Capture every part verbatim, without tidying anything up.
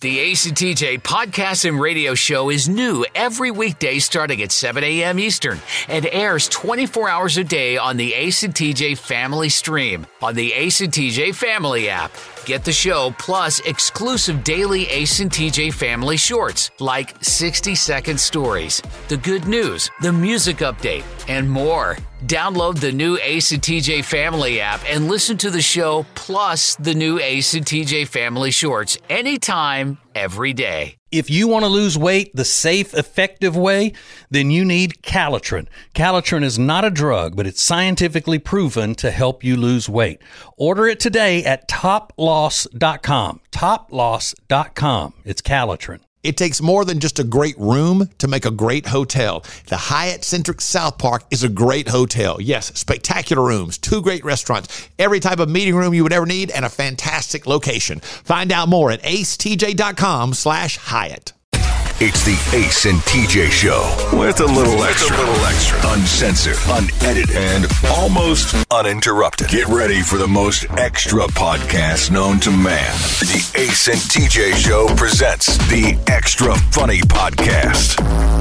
The A C T J podcast and radio show is new every weekday starting at seven a.m. Eastern and airs twenty-four hours a day on the A C T J Family Stream on the A C T J Family app. Get the show plus exclusive daily A C T J Family shorts like sixty-second stories, the good news, the music update, and more. Download the new A C T J Family app and listen to the show plus the new A C T J Family shorts anytime, every day. If you want to lose weight the safe, effective way, then you need Calitrin. Calitrin is not a drug, but it's scientifically proven to help you lose weight. Order it today at top loss dot com. top loss dot com. It's Calitrin. It takes more than just a great room to make a great hotel. The Hyatt Centric South Park is a great hotel. Yes, spectacular rooms, two great restaurants, every type of meeting room you would ever need, and a fantastic location. Find out more at acetj.com slash Hyatt. It's the Ace and T J Show with a little extra, a little extra, uncensored, unedited, and almost uninterrupted. Get ready for the most extra podcast known to man. The Ace and T J Show presents the Extra Funny Podcast.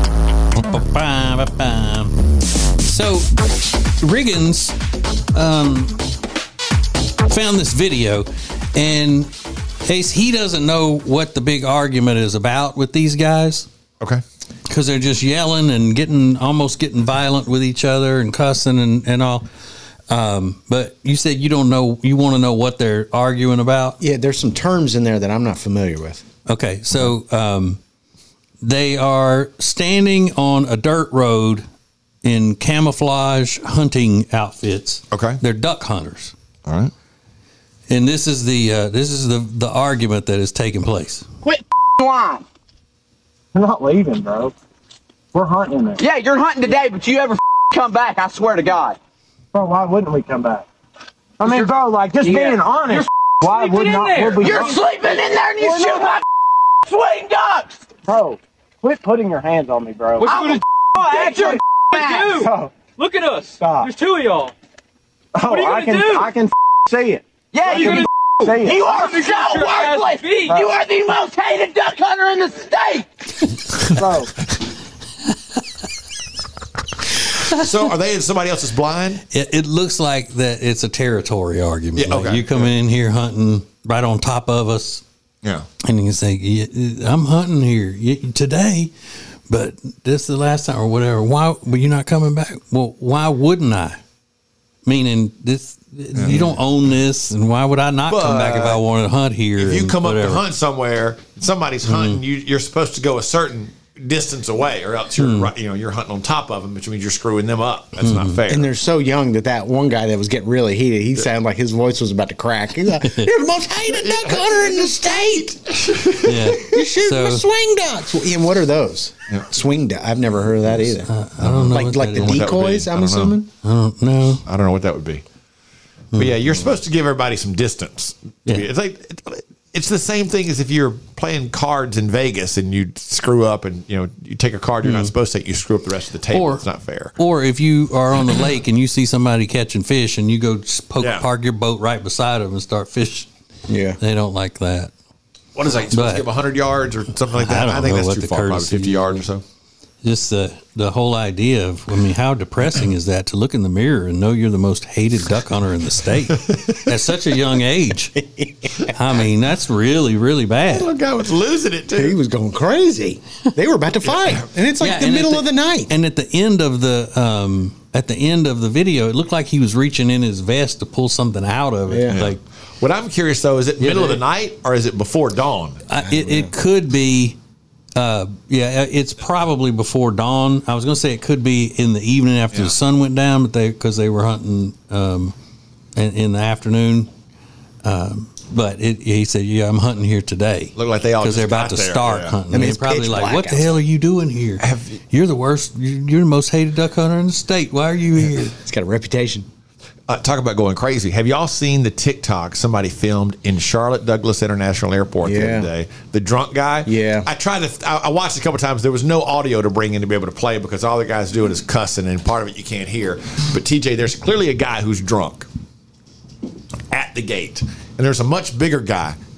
So, Riggins um, found this video, and Ace, he doesn't know what the big argument is about with these guys. Okay. Because they're just yelling and getting almost getting violent with each other and cussing and, and all. Um, but you said you don't know, you want to know what they're arguing about? Yeah, there's some terms in there that I'm not familiar with. Okay, so um, they are standing on a dirt road in camouflage hunting outfits. Okay. They're duck hunters. All right. And this is the uh, this is the, the argument that is taking place. Quit lying. We're not leaving, bro. We're hunting it. Yeah, you're hunting today, but you ever come back, I swear to God. Bro, why wouldn't we come back? I mean, bro, like, just Yeah. being honest. You're why would not there. would we You're sleeping in there and you We're shoot my swing ducks. Bro, quit putting your hands on me, bro. What you gonna Get your do? ass. Bro, Look at us. Stop. There's two of y'all. oh, What are you I gonna can, do? I can see it. Yeah, I you're can gonna see it. You are You're gonna get so your ass worthless. beat. You are the most hated duck hunter in the state. Bro, So are they in somebody else's blind? It, it looks like that it's a territory argument. Yeah, Like okay. you come in here hunting right on top of us, Yeah. and you can say, yeah, "I'm hunting here y- today, but this is the last time or whatever." Why? But you're not coming back. Well, why wouldn't I? Meaning this, you don't own this, and why would I not come back if I wanted to hunt here? If you and come whatever? up to hunt somewhere, somebody's hunting, you, you're supposed to go a certain distance away, or else you're Hmm. right, you know you're hunting on top of them, which means you're screwing them up. That's not fair. And they're so young that that one guy that was getting really heated, he sounded like his voice was about to crack. He's like, "You're the most hated duck hunter in the state. Yeah. You shoot So- my swing ducks." Well, Ian, what are those? Yeah. Swing duck. I've never heard of that either. I don't know. like what like that the is. what that would be. decoys, I I'm don't know. assuming. I don't know. I don't know what that would be. But yeah, you're supposed to give everybody some distance. Yeah. It's like it's the same thing as if you're playing cards in Vegas and you screw up, and you know you take a card you're not supposed to take, you screw up the rest of the table. Or- it's not fair. Or if you are on the lake and you see somebody catching fish and you go just poke, Yeah. park your boat right beside them and start fishing, Yeah. they don't like that. What is that? You're supposed But- to give one hundred yards or something like that? I don't think know that's what too the far, probably courtesy fifty is. yards or so. Just the the whole idea of, I mean, how depressing is that to look in the mirror and know you're the most hated duck hunter in the state at such a young age? I mean, that's really, really bad. Little guy was losing it too. He was going crazy. They were about to fight, and it's like Yeah, the and at middle of the night. And at the end of the um, at the end of the video, it looked like he was reaching in his vest to pull something out of it. Yeah. Like What I'm curious though, is it Yeah, middle of they- the night or is it before dawn? I, it, it could be. Uh, yeah, it's probably before dawn. I was going to say it could be in the evening after Yeah. the sun went down, but they because they were hunting um, in, in the afternoon. Um, but it, he said, "Yeah, I'm hunting here today." Look like they all because just they're about got to there, start yeah. hunting. I mean, And it's they're probably pitch like, black "What the outside. hell are you doing here? Have you- You're the worst. You're the most hated duck hunter in the state. Why are you here?" It's got a reputation. Uh, talk about going crazy. Have y'all seen the TikTok somebody filmed in Charlotte Douglas International Airport the Yeah. other day? The drunk guy? Yeah. I tried to, I, I watched it a couple times. There was no audio to bring in to be able to play because all the guy's doing is cussing, and part of it you can't hear. But T J, there's clearly a guy who's drunk at the gate, and there's a much bigger guy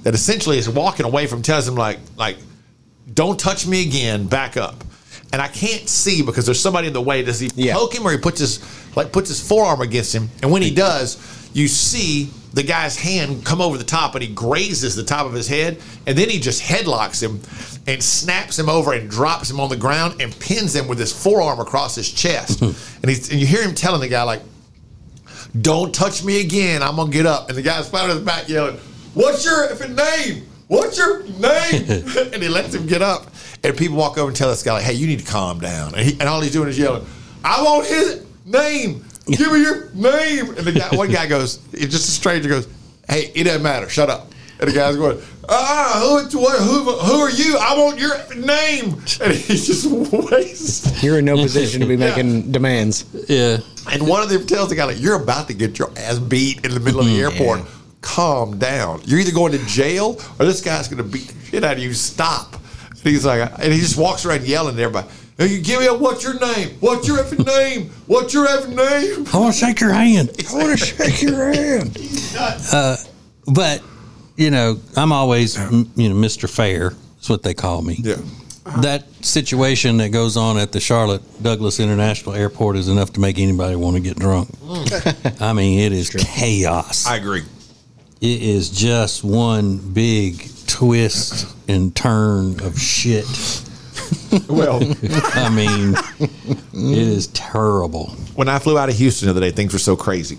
that essentially is walking away from, tells him like, like, don't touch me again, back up. And I can't see because there's somebody in the way. Does he Yeah. poke him or he puts his like puts his forearm against him? And when he does, you see the guy's hand come over the top and he grazes the top of his head. And then he just headlocks him and snaps him over and drops him on the ground and pins him with his forearm across his chest. and, he's, and you hear him telling the guy, like, don't touch me again. I'm going to get up. And the guy's flat on his back yelling, what's your effing name? What's your name? And he lets him get up. And people walk over and tell this guy, like, hey, you need to calm down. And, he, and all he's doing is yelling, I want his name. Give me your name. And the guy, one guy goes, it's just a stranger goes, hey, it doesn't matter. Shut up. And the guy's going, ah, who, who, who are you? I want your name. And he just wastes. You're in no position to be making Yeah. demands. Yeah. And one of them tells the guy, like, you're about to get your ass beat in the middle of the airport. Yeah. Calm down. You're either going to jail or this guy's going to beat the shit out of you. Stop. And he's like, and he just walks around yelling at everybody. Hey, you give me a, what's your name? What's your effing name? What's your effing name? I want to shake your hand. I want to shake your hand. Uh, but, you know, I'm always, m- you know, Mister Fair. That's what they call me. Yeah. That situation that goes on at the Charlotte Douglas International Airport is enough to make anybody want to get drunk. I mean, it is chaos. I agree. It is just one big twist and turn of shit. Well, I mean, it is terrible. when I flew out of Houston the other day, things were so crazy.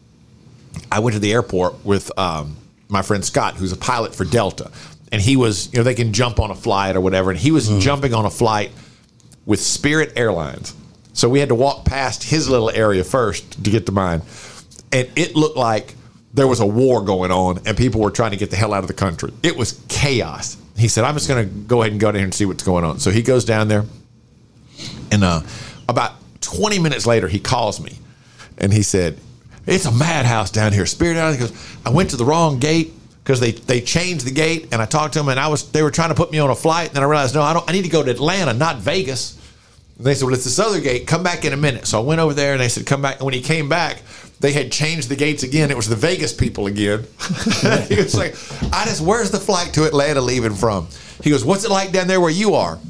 I went to the airport with um, my friend Scott, who's a pilot for Delta. And he was, you know, they can jump on a flight or whatever. And he was mm. jumping on a flight with Spirit Airlines. So we had to walk past his little area first to get to mine. And it looked like there was a war going on and people were trying to get the hell out of the country. It was chaos. He said, I'm just going to go ahead and go down here and see what's going on. So he goes down there. And uh, about twenty minutes later, he calls me. And he said, it's a madhouse down here. Spirit Airlines. He goes, I went to the wrong gate. Because they, they changed the gate, and I talked to them, and I was they were trying to put me on a flight, and then I realized, no, I don't. I need to go to Atlanta, not Vegas. And they said, well, it's this other gate. Come back in a minute. So I went over there, and they said, come back. And when he came back, they had changed the gates again. It was the Vegas people again. He was like, I just, where's the flight to Atlanta leaving from? He goes, what's it like down there where you are?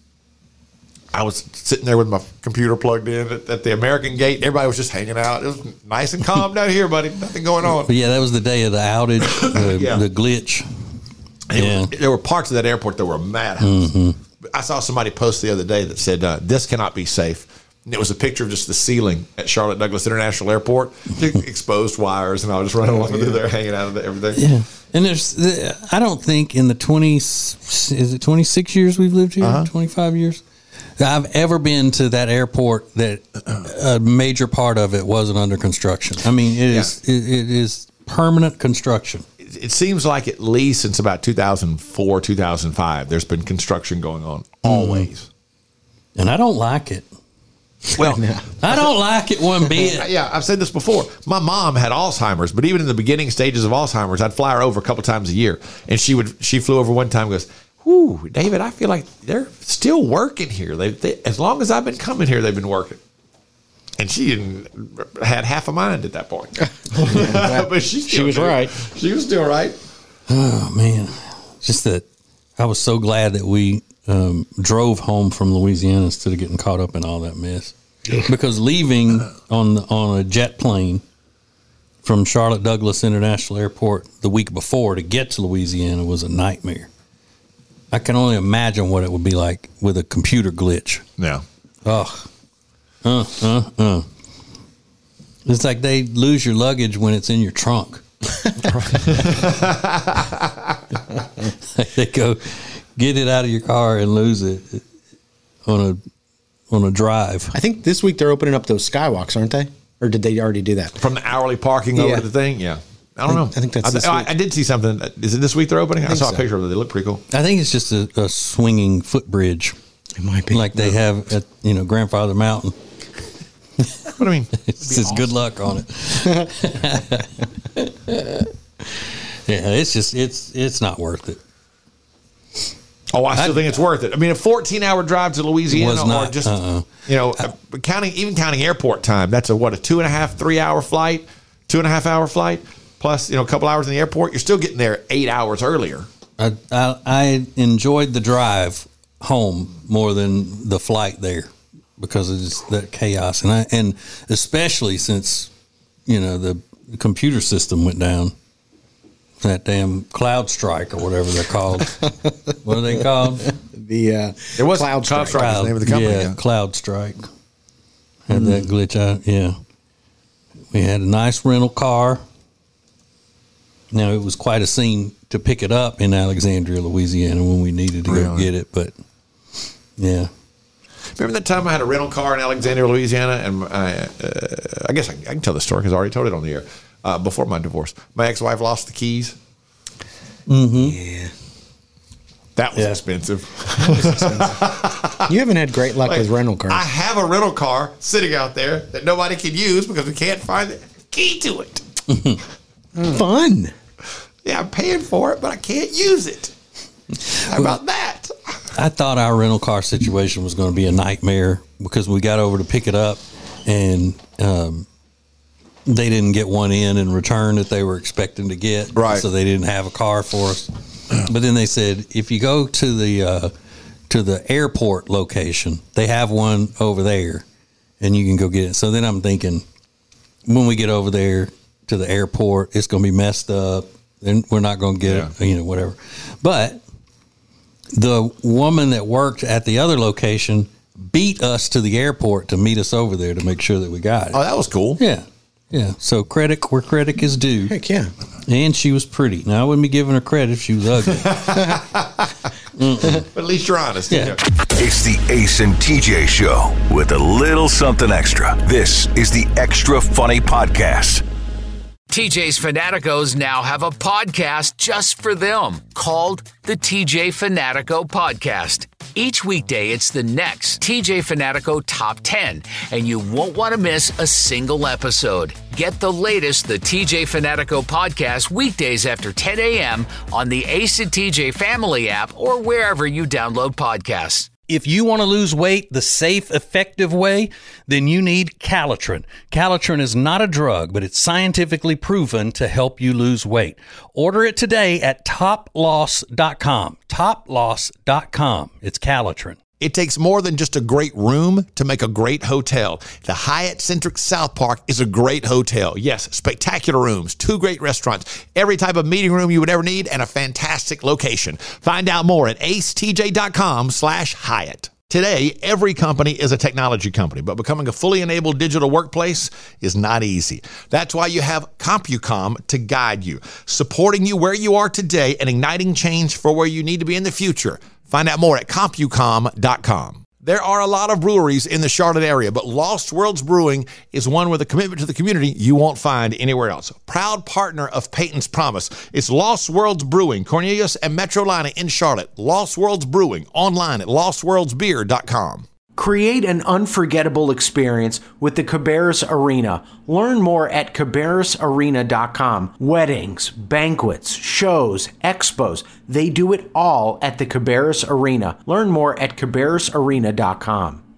I was sitting there with my computer plugged in at, at the American gate. Everybody was just hanging out. It was nice and calm down here, buddy. Nothing going on. But yeah, that was the day of the outage, the, Yeah. the glitch. Yeah. Was, there were parts of that airport that were a madhouse. Mm-hmm. I saw somebody post the other day that said, uh, this cannot be safe. And it was a picture of just the ceiling at Charlotte Douglas International Airport, exposed wires, and I was just running along through there hanging out of everything. Yeah. And there's, I don't think in the twenty, is it twenty-six years we've lived here? Uh-huh. twenty-five years? I've ever been to that airport that a major part of it wasn't under construction. I mean, it is yeah. it, it is permanent construction. It, it seems like at least since about two thousand four, two thousand five, there's been construction going on always. Mm-hmm. And I don't like it. Well, I don't like it one bit. Yeah, I've said this before. My mom had Alzheimer's, but even in the beginning stages of Alzheimer's, I'd fly her over a couple times a year, and she would she flew over one time and goes, whew, David, I feel like they're still working here. They, they, as long as I've been coming here, they've been working. And she didn't, had half a mind at that point. But she, she was did. right. She was still right. Oh, man. Just that I was so glad that we um, drove home from Louisiana instead of getting caught up in all that mess. Because leaving on on a jet plane from Charlotte Douglas International Airport the week before to get to Louisiana was a nightmare. I can only imagine what it would be like with a computer glitch. Yeah. Ugh. Uh, uh, uh. It's like they lose your luggage when it's in your trunk. They go get it out of your car and lose it on a on a drive. I think this week they're opening up those skywalks, aren't they? Or did they already do that? From the hourly parking Yeah. over to the thing? Yeah. I don't I know. think- I think that's I, this I, week. I did see something. Is it this week they're opening? I, think saw so. a picture of it. They look pretty cool. I think it's just a, a swinging footbridge, It might be. like they have at you know Grandfather Mountain. What I mean, It says awesome. Good luck on it. Yeah, it's just it's it's not worth it. oh, I still I- think it's worth it. I mean, a fourteen-hour drive to Louisiana, Was not, or just uh-uh. you know, uh, counting even counting airport time. That's a what a two and a half, three-hour flight, two and a half hour flight. plus, you know, a couple hours in the airport, you're still getting there eight hours earlier. I, I, I enjoyed the drive home more than the flight there because of just that chaos. And I, and especially since, you know, the computer system went down, that damn Cloud Strike or whatever they're called. What are they called? The uh, It was Cloud Strike. Strike is the name of the company. Yeah, Yeah. Cloud Strike. Had that glitch out. Yeah. We had a nice rental car. Now, it was quite a scene to pick it up in Alexandria, Louisiana when we needed to go Really? get it. But, yeah. Remember that time I had a rental car in Alexandria, Louisiana, and I, uh, I guess I, I can tell the story because I already told it on the air uh, before my divorce. My ex-wife lost the keys. Yeah. That was Yeah. expensive. You haven't had great luck Like, with rental cars. I have a rental car sitting out there that nobody can use because we can't find the key to it. Fun. Yeah, I'm paying for it, but I can't use it. How about that? I thought our rental car situation was going to be a nightmare because we got over to pick it up and um, they didn't get one in in return that they were expecting to get. Right. So they didn't have a car for us. But then they said, if you go to the uh, to the airport location, they have one over there and you can go get it. So then I'm thinking, when we get over there to the airport, it's going to be messed up and we're not going to get it, you know, whatever. But the woman that worked at the other location beat us to the airport to meet us over there to make sure that we got it. Oh, that was cool. Yeah. Yeah. So credit where credit is due. Heck yeah. And she was pretty. Now, I wouldn't be giving her credit if she was ugly. But at least you're honest. Yeah. It's the Ace and T J Show with a little something extra. This is the Extra Funny Podcast. T J's Fanaticos now have a podcast just for them called the T J Fanatico Podcast. Each weekday, it's the next T J Fanatico Top ten, and you won't want to miss a single episode. Get the latest, the T J Fanatico Podcast, weekdays after ten a.m. on the Ace and T J Family app or wherever you download podcasts. If you want to lose weight the safe, effective way, then you need Calitrin. Calitrin is not a drug, but it's scientifically proven to help you lose weight. Order it today at top loss dot com. top loss dot com. It's Calitrin. It takes more than just a great room to make a great hotel. The Hyatt Centric South Park is a great hotel. Yes, spectacular rooms, two great restaurants, every type of meeting room you would ever need, and a fantastic location. Find out more at acetj.com slash Hyatt. Today, every company is a technology company, but becoming a fully enabled digital workplace is not easy. That's why you have CompuCom to guide you, supporting you where you are today and igniting change for where you need to be in the future. Find out more at compucom dot com. There are a lot of breweries in the Charlotte area, but Lost Worlds Brewing is one with a commitment to the community you won't find anywhere else. Proud partner of Peyton's Promise. It's Lost Worlds Brewing, Cornelius and Metrolina in Charlotte. Lost Worlds Brewing, online at lost worlds beer dot com. Create an unforgettable experience with the Cabarrus Arena. Learn more at cabarrus arena dot com. Weddings, banquets, shows, expos, they do it all at the Cabarrus Arena. Learn more at cabarrus arena dot com.